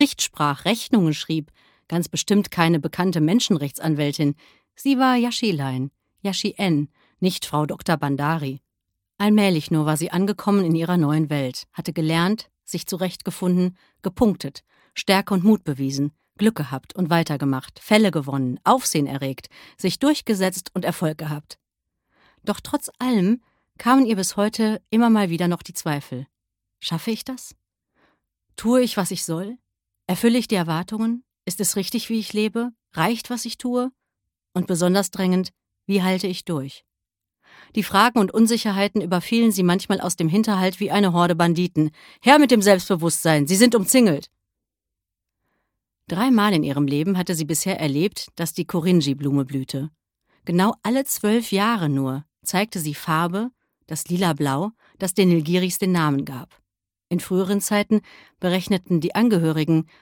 Gericht sprach, Rechnungen schrieb. Ganz bestimmt keine bekannte Menschenrechtsanwältin. Sie war Yashilein, Yashi-En, nicht Frau Dr. Bandari. Allmählich nur war sie angekommen in ihrer neuen Welt, hatte gelernt, sich zurechtgefunden, gepunktet, Stärke und Mut bewiesen, Glück gehabt und weitergemacht, Fälle gewonnen, Aufsehen erregt, sich durchgesetzt und Erfolg gehabt. Doch trotz allem kamen ihr bis heute immer mal wieder noch die Zweifel. Schaffe ich das? Tue ich, was ich soll? Erfülle ich die Erwartungen? Ist es richtig, wie ich lebe? Reicht, was ich tue? Und besonders drängend, wie halte ich durch? Die Fragen und Unsicherheiten überfielen sie manchmal aus dem Hinterhalt wie eine Horde Banditen. Her mit dem Selbstbewusstsein, Sie sind umzingelt! 3-mal in ihrem Leben hatte sie bisher erlebt, dass die Korinji-Blume blühte. Genau alle 12 Jahre nur zeigte sie Farbe, das Lila-Blau, das den Nilgiris den Namen gab. In früheren Zeiten berechneten die Angehörigen